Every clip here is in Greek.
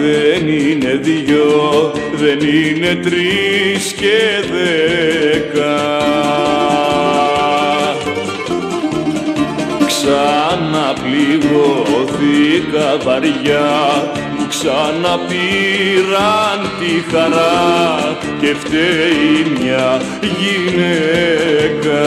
δεν είναι δυο, δεν είναι τρεις και 10. Ξαναπληγώθηκα βαριά, μου ξαναπήραν τη χαρά και φταίει μια γυναίκα.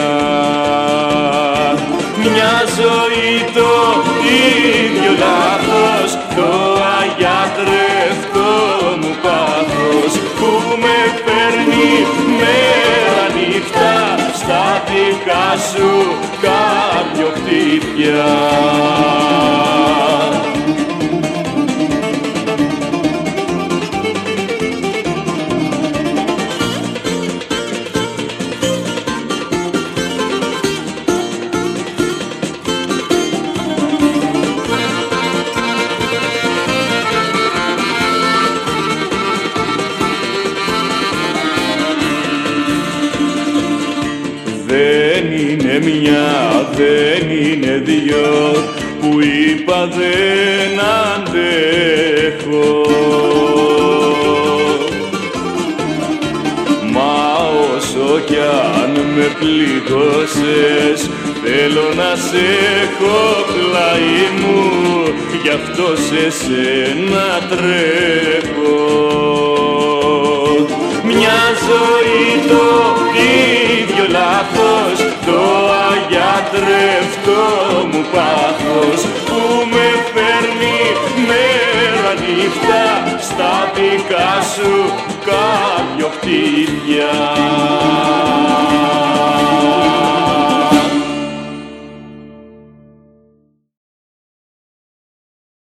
Μια ζωή το ίδιο λάθος, το αγιατρεύτο μου πάθος που με παίρνει μέρα νύχτα στα δικά σου καρδιοχτύπια. Δεν είναι μια, δεν είναι δυο, που είπα δεν αντέχω. Μα όσο κι αν με πληγώσες, θέλω να σε έχω πλάι μου, γι' αυτό σε σένα τρέχω. Μια ζωή το ίδιο λάθος, το αγιατρεύτο μου πάθος που με φέρνει μέρα νύχτα στα δικά σου καρδιοχτύπια.